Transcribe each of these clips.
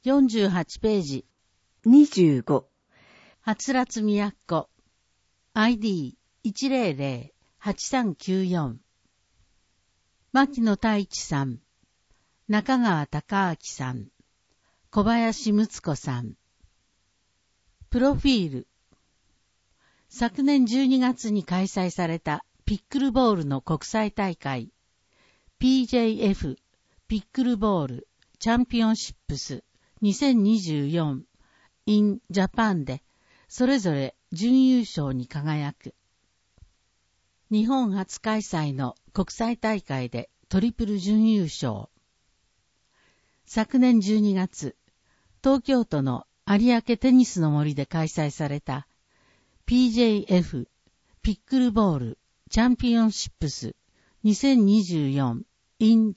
48ページ。 25。 はつらつみやっこ。ID100-8394。牧野太一さん。中川隆明さん。小林睦子さん。プロフィール。昨年12月に開催されたピックルボールの国際大会 PJF ピックルボールチャンピオンシップス2024 in Japan でそれぞれ準優勝に輝く。日本初開催の国際大会でトリプル準優勝。昨年12月、東京都の有明テニスの森で開催された PJF ピックルボールチャンピオンシップス2024 in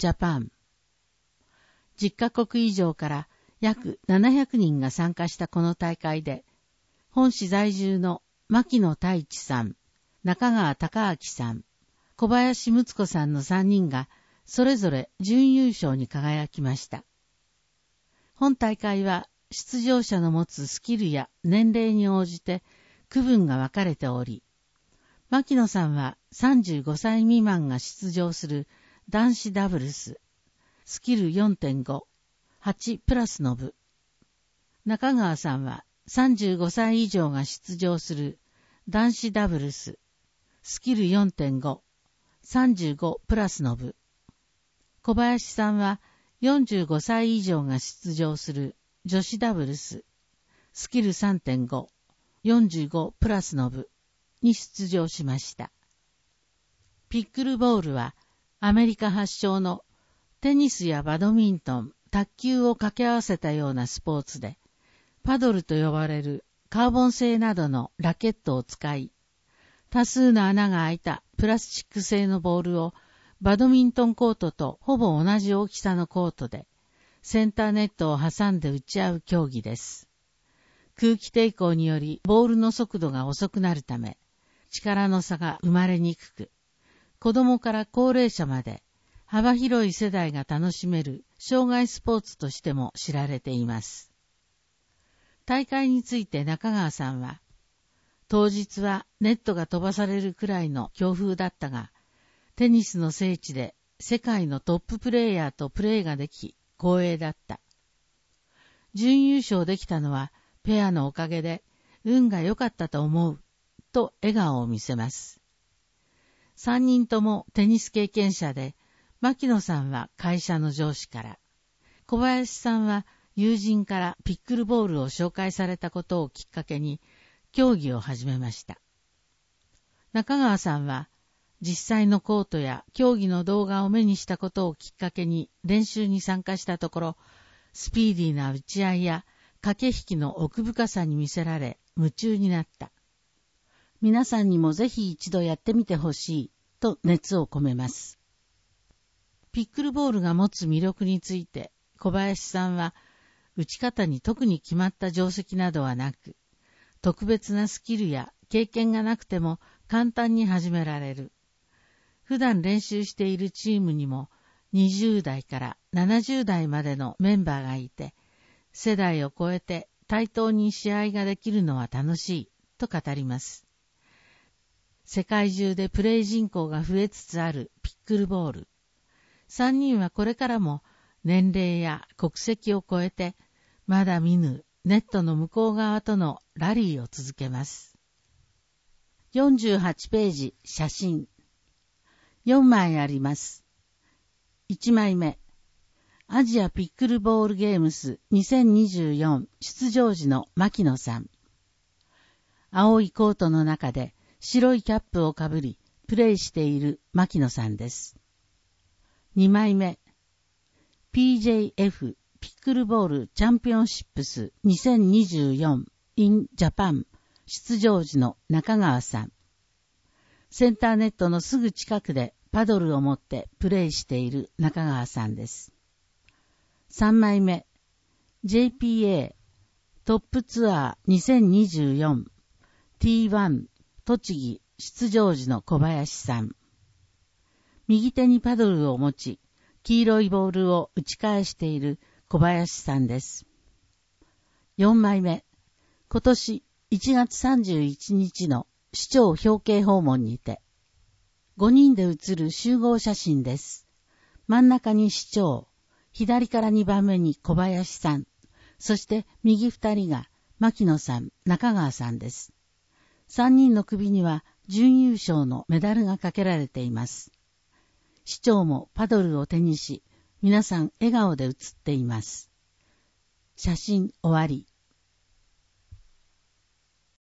Japan。10カ国以上から約700人が参加したこの大会で、本市在住の牧野太一さん、中川隆明さん、小林睦子さんの3人がそれぞれ準優勝に輝きました。本大会は出場者の持つスキルや年齢に応じて区分が分かれており、牧野さんは35歳未満が出場する男子ダブルス、スキル 4.5、8プラスの部。中川さんは35歳以上が出場する男子ダブルス、スキル 4.5、35プラスの部。小林さんは45歳以上が出場する女子ダブルス、スキル 3.5、45プラスの部に出場しました。ピックルボールはアメリカ発祥のテニスやバドミントン、卓球を掛け合わせたようなスポーツで、パドルと呼ばれるカーボン製などのラケットを使い、多数の穴が開いたプラスチック製のボールをバドミントンコートとほぼ同じ大きさのコートで、センターネットを挟んで打ち合う競技です。空気抵抗によりボールの速度が遅くなるため、力の差が生まれにくく、子供から高齢者まで幅広い世代が楽しめる障害スポーツとしても知られています。大会について中川さんは、当日はネットが飛ばされるくらいの強風だったが、テニスの聖地で世界のトッププレーヤーとプレーができ光栄だった。準優勝できたのはペアのおかげで運が良かったと思うと笑顔を見せます。3人ともテニス経験者で、牧野さんは会社の上司から、小林さんは友人からピックルボールを紹介されたことをきっかけに競技を始めました。中川さんは実際のコートや競技の動画を目にしたことをきっかけに練習に参加したところ、スピーディーな打ち合いや駆け引きの奥深さに見せられ夢中になった。皆さんにもぜひ一度やってみてほしいと熱を込めます。ピックルボールが持つ魅力について小林さんは、打ち方に特に決まった定石などはなく、特別なスキルや経験がなくても簡単に始められる。普段練習しているチームにも20代から70代までのメンバーがいて、世代を超えて対等に試合ができるのは楽しいと語ります。世界中でプレー人口が増えつつあるピックルボール。3人はこれからも年齢や国籍を超えて、まだ見ぬネットの向こう側とのラリーを続けます。48ページ写真。4枚あります。1枚目。アジアピックルボールゲームス2024出場時の牧野さん。青いコートの中で白いキャップをかぶりプレイしている牧野さんです。2枚目。PJF ピックルボールチャンピオンシップス2024 in Japan 出場時の中川さん。センターネットのすぐ近くでパドルを持ってプレイしている中川さんです。3枚目。JPA トップツアー 2024T1 栃木出場時の小林さん。右手にパドルを持ち、黄色いボールを打ち返している小林さんです。 4枚目。今年1月31日の市長表敬訪問にて、5人で写る集合写真です。真ん中に市長、左から2番目に小林さん、そして右2人が牧野さん、中川さんです。3人の首には準優勝のメダルがかけられています。市長もパドルを手にし、皆さん笑顔で写っています。写真終わり。